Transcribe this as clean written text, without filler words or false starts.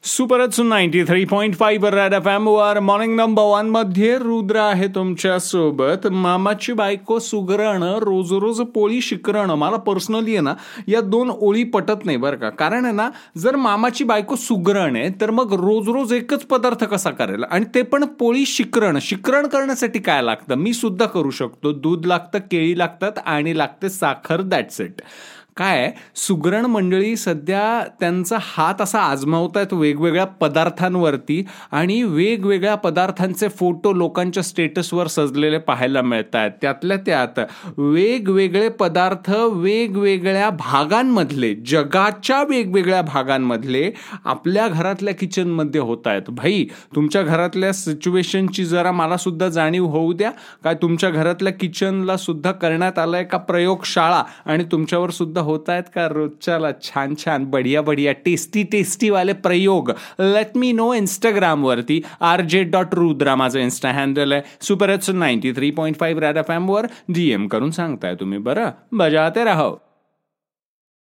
सुपरच 93.5 red FM वर morning number 1 मध्ये रुद्र आहे तुमच्या सोबत. मामाची बायको सुगरण रोज रोज पोळी शिकरण, मला पर्सनली आहे ना या दोन ओळी पटत नाही बरं का. कारण आहे ना, जर मामाची बायको सुगरण आहे तर मग रोज रोज एकच पदार्थ कसा करेल, आणि ते पण पोळी शिकरण. शिकरण करण्यासाठी काय लागतं मी सुद्धा करू शकतो. दूध लागतं, केळी लागतात आणि लागते साखर, दॅट्स इट. काय सुगरण मंडळी सध्या त्यांचा हात असा आजमावतायत वेगवेगळ्या पदार्थांवरती, आणि वेगवेगळ्या पदार्थांचे फोटो लोकांच्या स्टेटसवर सजलेले पाहायला मिळत आहेत. त्यातल्या त्यात वेगवेगळे पदार्थ वेगवेगळ्या भागांमधले, जगाच्या वेगवेगळ्या भागांमधले आपल्या घरातल्या किचनमध्ये होत आहेत. भाई, तुमच्या घरातल्या सिच्युएशनची जरा मला सुद्धा जाणीव होऊ द्या. काय तुमच्या घरातल्या किचनला सुद्धा करण्यात आलाय का प्रयोगशाळा, आणि तुमच्यावर सुद्धा होत आहेत का रोजच्याला छान छान बढिया टेस्टी वाले प्रयोग? Let me know. इंस्टाग्रामवरती rj.rudra माझं इन्स्टा हँडल आहे. सुपर 93.5 रेड FM वर DM करून सांगताय तुम्ही. बरं, बजाते राहो.